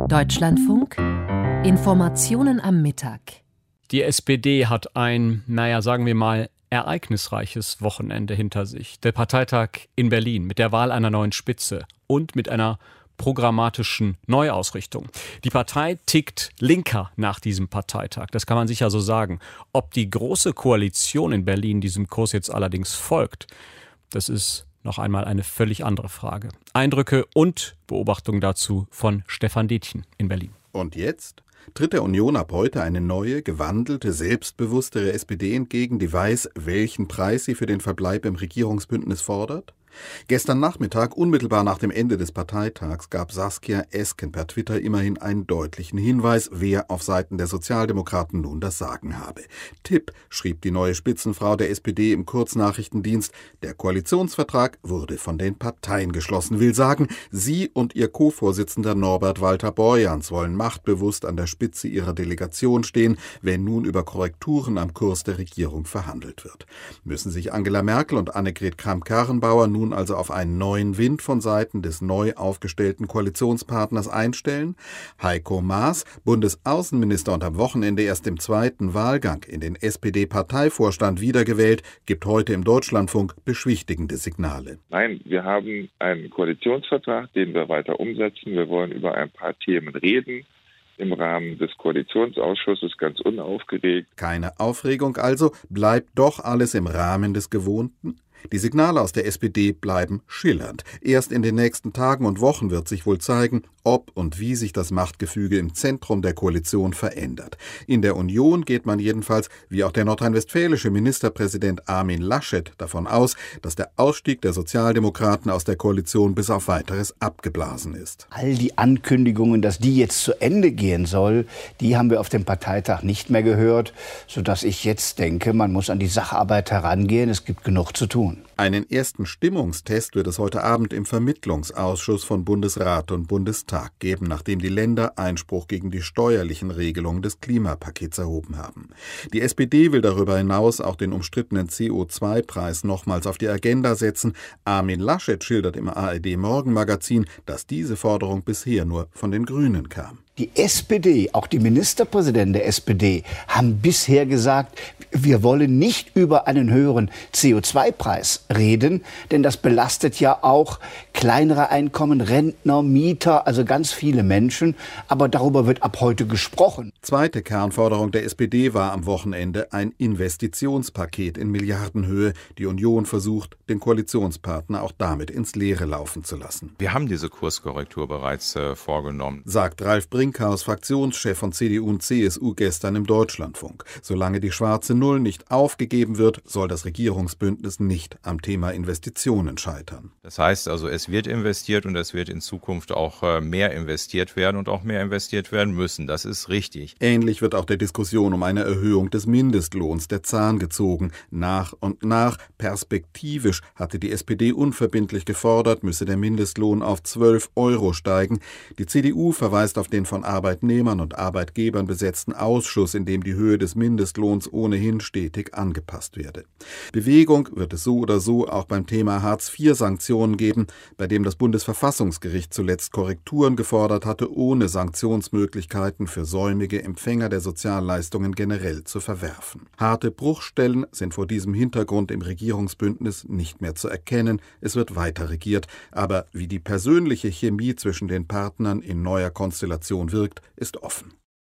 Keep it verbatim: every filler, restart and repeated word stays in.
Deutschlandfunk Informationen am Mittag. Die S P D hat ein, naja, sagen wir mal, ereignisreiches Wochenende hinter sich. Der Parteitag in Berlin mit der Wahl einer neuen Spitze und mit einer programmatischen Neuausrichtung. Die Partei tickt linker nach diesem Parteitag, das kann man sicher so sagen. Ob die Große Koalition in Berlin diesem Kurs jetzt allerdings folgt, das ist noch einmal eine völlig andere Frage. Eindrücke und Beobachtungen dazu von Stefan Detjen in Berlin. Und jetzt tritt der Union ab heute eine neue, gewandelte, selbstbewusstere S P D entgegen, die weiß, welchen Preis sie für den Verbleib im Regierungsbündnis fordert? Gestern Nachmittag, unmittelbar nach dem Ende des Parteitags, gab Saskia Esken per Twitter immerhin einen deutlichen Hinweis, wer auf Seiten der Sozialdemokraten nun das Sagen habe. Tipp, schrieb die neue Spitzenfrau der S P D im Kurznachrichtendienst, der Koalitionsvertrag wurde von den Parteien geschlossen. Will sagen, sie und ihr Co-Vorsitzender Norbert Walter-Borjans wollen machtbewusst an der Spitze ihrer Delegation stehen, wenn nun über Korrekturen am Kurs der Regierung verhandelt wird. Müssen sich Angela Merkel und Annegret Kramp-Karrenbauer nun also auf einen neuen Wind von Seiten des neu aufgestellten Koalitionspartners einstellen? Heiko Maas, Bundesaußenminister und am Wochenende erst im zweiten Wahlgang in den S P D-Parteivorstand wiedergewählt, gibt heute im Deutschlandfunk beschwichtigende Signale. Nein, wir haben einen Koalitionsvertrag, den wir weiter umsetzen. Wir wollen über ein paar Themen reden. Im Rahmen des Koalitionsausschusses ganz unaufgeregt. Keine Aufregung also, bleibt doch alles im Rahmen des Gewohnten? Die Signale aus der S P D bleiben schillernd. Erst in den nächsten Tagen und Wochen wird sich wohl zeigen, ob und wie sich das Machtgefüge im Zentrum der Koalition verändert. In der Union geht man jedenfalls, wie auch der nordrhein-westfälische Ministerpräsident Armin Laschet, davon aus, dass der Ausstieg der Sozialdemokraten aus der Koalition bis auf Weiteres abgeblasen ist. All die Ankündigungen, dass die jetzt zu Ende gehen soll, die haben wir auf dem Parteitag nicht mehr gehört, sodass ich jetzt denke, man muss an die Sacharbeit herangehen. Es gibt genug zu tun. Einen ersten Stimmungstest wird es heute Abend im Vermittlungsausschuss von Bundesrat und Bundestag geben, nachdem die Länder Einspruch gegen die steuerlichen Regelungen des Klimapakets erhoben haben. Die S P D will darüber hinaus auch den umstrittenen C O zwei Preis nochmals auf die Agenda setzen. Armin Laschet schildert im A R D-Morgenmagazin, dass diese Forderung bisher nur von den Grünen kam. Die S P D, auch die Ministerpräsidenten der S P D, haben bisher gesagt, wir wollen nicht über einen höheren C O zwei Preis reden, denn das belastet ja auch kleinere Einkommen, Rentner, Mieter, also ganz viele Menschen. Aber darüber wird ab heute gesprochen. Zweite Kernforderung der S P D war am Wochenende ein Investitionspaket in Milliardenhöhe. Die Union versucht, den Koalitionspartner auch damit ins Leere laufen zu lassen. Wir haben diese Kurskorrektur bereits äh, vorgenommen, sagt Ralf Brinkhaus, Fraktionschef von C D U und C S U, gestern im Deutschlandfunk. Solange die schwarze Null nicht aufgegeben wird, soll das Regierungsbündnis nicht am Thema Investitionen scheitern. Das heißt also, es wird investiert und es wird in Zukunft auch äh, mehr investiert werden und auch mehr investiert werden müssen. Das ist richtig. Ähnlich wird auch der Diskussion um eine Erhöhung des Mindestlohns der Zahn gezogen. Nach und nach, perspektivisch, hatte die S P D unverbindlich gefordert, müsse der Mindestlohn auf zwölf Euro steigen. Die C D U verweist auf den von Arbeitnehmern und Arbeitgebern besetzten Ausschuss, in dem die Höhe des Mindestlohns ohnehin stetig angepasst werde. Bewegung wird es so oder so auch beim Thema Hartz vier Sanktionen geben, bei dem das Bundesverfassungsgericht zuletzt Korrekturen gefordert hatte, ohne Sanktionsmöglichkeiten für säumige Empfänger der Sozialleistungen generell zu verwerfen. Harte Bruchstellen sind vor diesem Hintergrund im Regierungsbündnis nicht mehr zu erkennen. Es wird weiter regiert, aber wie die persönliche Chemie zwischen den Partnern in neuer Konstellation wirkt, ist offen.